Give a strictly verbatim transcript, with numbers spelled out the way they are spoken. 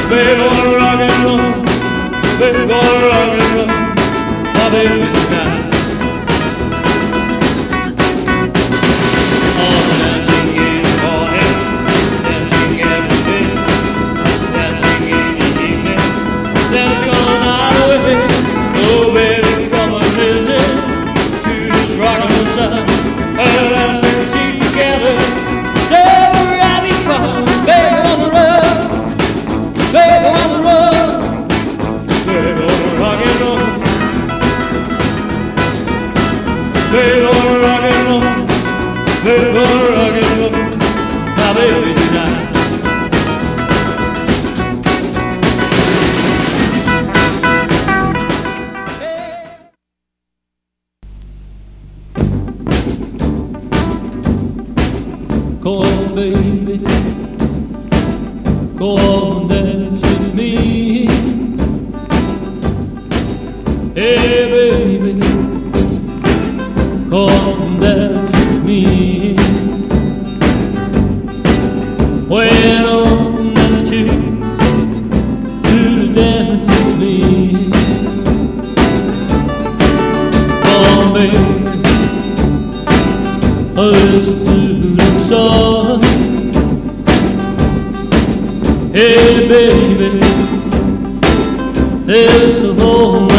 Baby, gonna rock and roll. Baby, gonna rock and roll. My baby tonight. Oh, dancing in the morning, dancing every day, dancing in the evening, dancing all night away. Oh, baby, come and listen to this rock and roll sound. Let's sing together. Never having fun. Baby, on the run. Baby, on the run. Baby, on the rock and roll. Baby, on the rock and roll. Baby, on the rock and roll. My baby tonight. Come on, baby, go on, dance with me. Hey, baby, come on, dance with me. When I'm at you, do dance with me. Come on, baby, listen to the song. Hey, baby, there's a hole.